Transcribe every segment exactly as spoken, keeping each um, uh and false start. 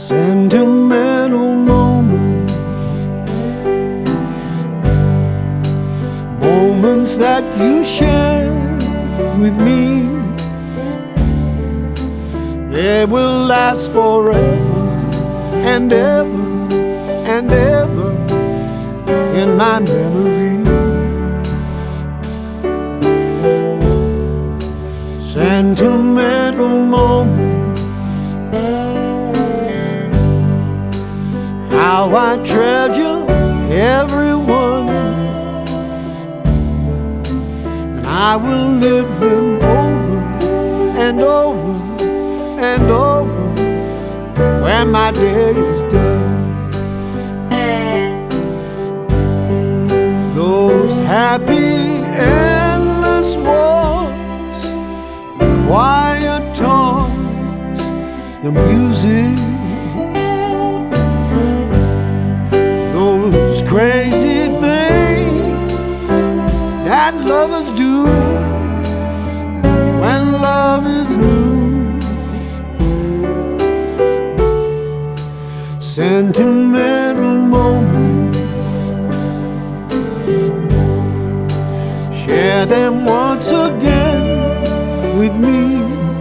Sentimental moments, moments that you share with me, they will last forever and ever and ever in my memory. Sentimental moments, how I treasure everyone, and I will live them over and over and over when my day is done. Those happy endless walks, the quiet talks, the music, those crazy things that lovers do when love is new. Sentimental moments, share them once again with me.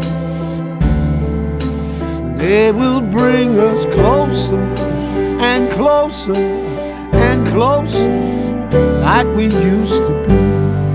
They will bring us closer and closer and closer, like we used to be.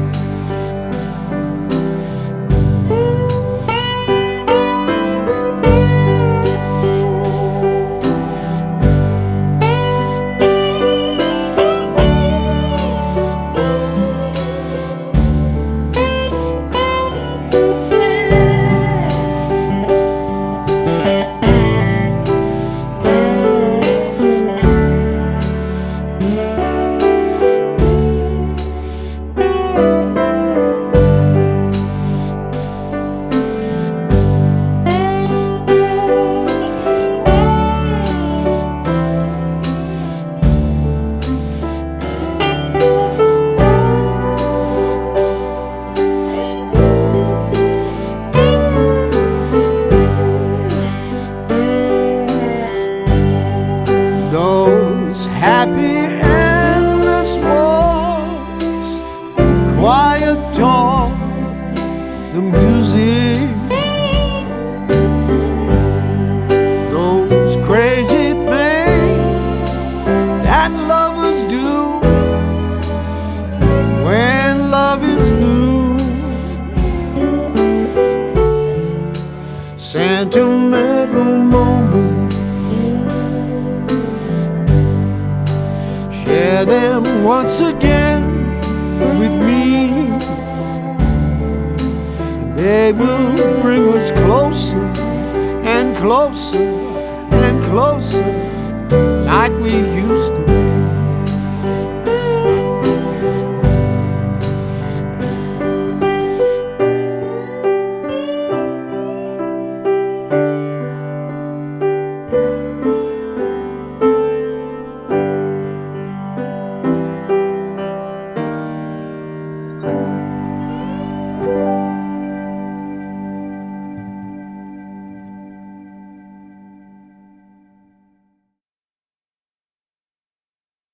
Those happy endless walks, quiet talk, the music, those crazy things that lovers do when love is new. Sentimental moments, share them once again with me, and they will bring us closer and closer and closer, like we used to.